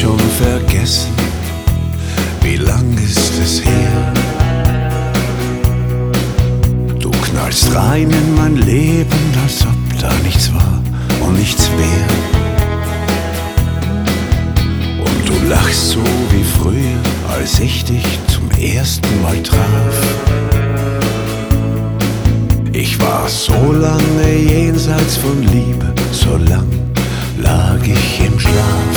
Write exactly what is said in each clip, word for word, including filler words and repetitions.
schon vergessen, wie lang ist es her? Du knallst rein in mein Leben, als ob da nichts war und nichts wär. Und du lachst so wie früher, als ich dich zum ersten Mal traf. Ich war so lange jenseits von Liebe, so lang lag ich im Schlaf.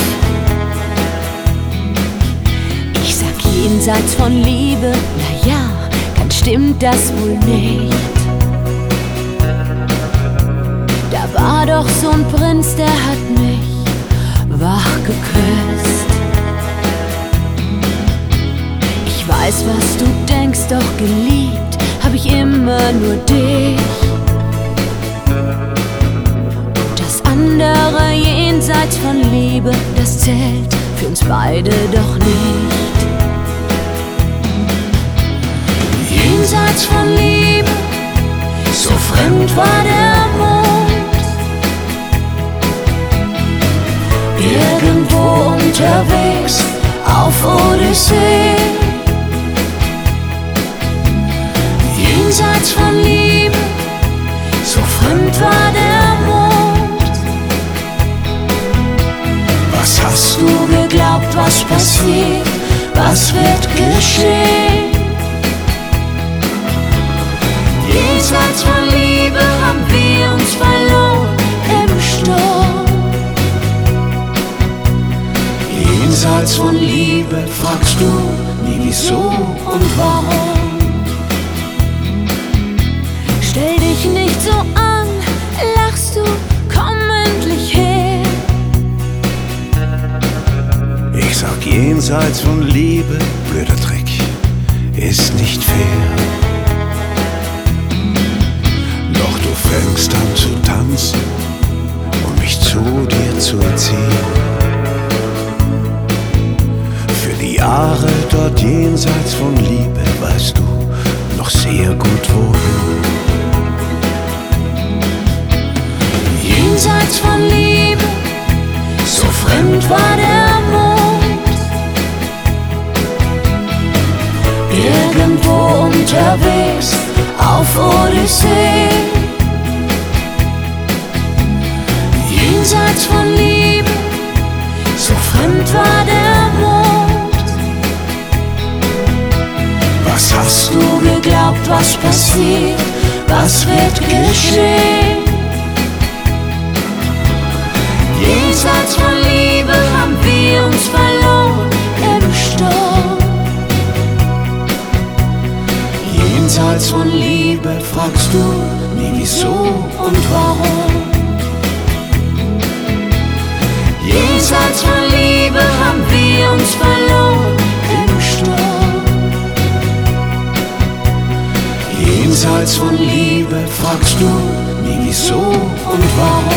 Ich sag jenseits von Liebe, na ja, dann stimmt das wohl nicht. Da war doch so ein Prinz, der hat mich wach geküsst. Ich weiß, was du denkst, doch geliebt hab ich immer nur dich. Und das andere jenseits von Liebe, das zählt für uns beide doch nicht. Jenseits von Liebe, so fremd war der Mond. Irgendwo unterwegs auf Odyssee. Jenseits von Liebe, so fremd war der Mond. Was hast du geglaubt, was passiert, was wird geschehen? Jenseits von Liebe haben wir uns verloren im Sturm. Jenseits von Liebe fragst du nie wieso und warum. Stell dich nicht so an, lachst du, komm endlich her. Ich sag jenseits von Liebe, blöder Trick, ist nicht fair. Doch du fängst an zu tanzen, um mich zu dir zu erziehen. Für die Jahre dort jenseits von Liebe weißt du noch sehr gut wohin. Jenseits von Liebe, so fremd war der Mond. Irgendwo unterwegs auf Odyssee. Jenseits von Liebe, so fremd war der Mond. Was hast du geglaubt, was passiert, was wird geschehen? Jenseits von Liebe haben wir uns verloren im Sturm. Jenseits von Liebe fragst du nie wieso und warum. Jenseits von Liebe haben wir uns verloren im Sturm. Jenseits von Liebe fragst du nie wieso und warum.